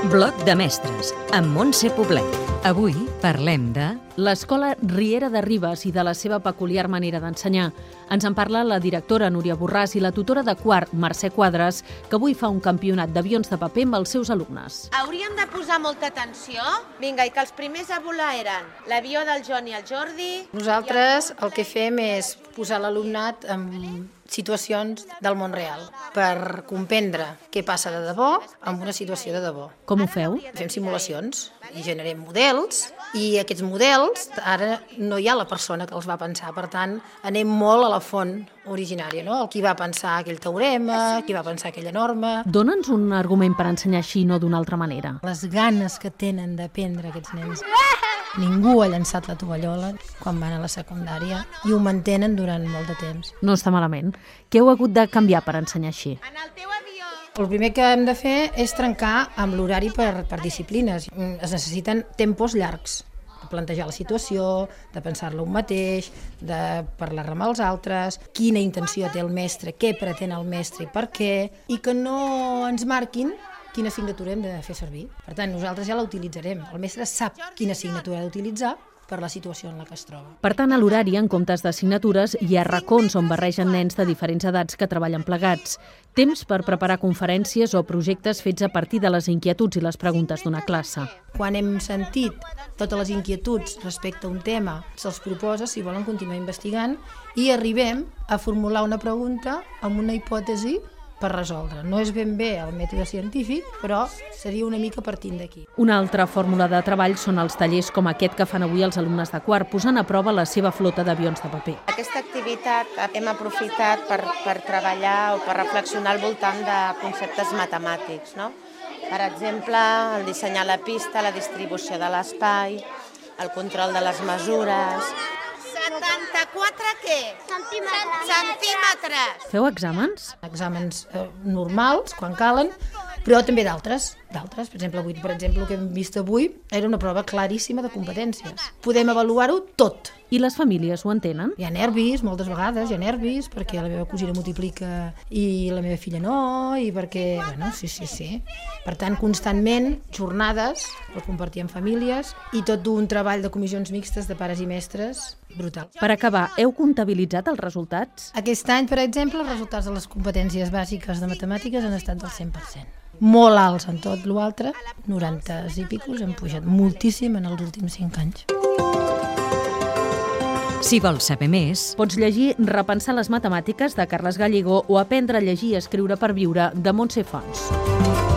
Bloc de mestres, amb Montse Poblet. Avui parlem de l'escola Riera de Ribes i de la seva peculiar manera d'ensenyar. Ens en parla la directora Núria Borràs i la tutora de quart, Mercè Quadres, que avui fa un campionat d'avions de paper amb els seus alumnes. Hauríem de posar molta atenció. Vinga, i que els primers a volar eren l'avió del Joan i el Jordi. Nosaltres el que fem és posar l'alumnat en situacions del món real per comprendre què passa de debò en una situació de debò. Com ho feu? Fem simulacions i generem models i aquests models ara no hi ha la persona que els va pensar, per tant anem molt a la font originària, no? Qui va pensar aquell teorema, qui va pensar aquella norma. Dona'ns un argument per ensenyar així, no d'una altra manera. Les ganes que tenen d'aprendre aquests nens. Ningú ha llançat la tovallola quan van a la secundària i ho mantenen durant molt de temps. No està malament. Què heu hagut de canviar per ensenyar així? En el teu avió. El primer que hem de fer és trencar amb l'horari per disciplines. Es necessiten tempos llargs, de plantejar la situació, de pensar-la un mateix, de parlar amb els altres, quina intenció té el mestre, què pretén el mestre i per què, i que no ens marquin quina assignatura hem de fer servir. Per tant, nosaltres ja la utilitzarem. El mestre sap quina assignatura ha d'utilitzar per la situació en la que es troba. Per tant, a l'horari, en comptes d'assignatures, hi ha racons on barregen nens de diferents edats que treballen plegats. Temps per preparar conferències o projectes fets a partir de les inquietuds i les preguntes d'una classe. Quan hem sentit totes les inquietuds respecte a un tema, se'ls proposa si volen continuar investigant i arribem a formular una pregunta amb una hipòtesi per resoldre. No és ben bé el mètode científic, però seria una mica partint d'aquí. Una altra fórmula de treball són els tallers com aquest que fan avui els alumnes de quart, posant a prova la seva flota d'avions de paper. Aquesta activitat hem aprofitat per treballar o per reflexionar al voltant de conceptes matemàtics, no? Per exemple, el dissenyar la pista, la distribució de l'espai, el control de les mesures. 74 què? Centímetres. Feu exàmens? Exàmens normals, quan calen, però també d'altres. Per exemple, el que hem vist avui era una prova claríssima de competències. Podem avaluar-ho tot. I les famílies ho entenen? Hi ha nervis, moltes vegades hi ha nervis, perquè la meva cosina multiplica i la meva filla no, i perquè... Bueno, sí. Per tant, constantment, jornades per compartir amb famílies i tot un treball de comissions mixtes de pares i mestres brutal. Per acabar, heu comptabilitzat els resultats? Aquest any, per exemple, els resultats de les competències bàsiques de matemàtiques han estat del 100%. Molt alts en tot l'altre, 90 i picos, han pujat moltíssim en els últims 5 anys. Si vols saber més, pots llegir Repensar les matemàtiques de Carles Gallego o Aprendre a llegir i escriure per viure de Montse Fons.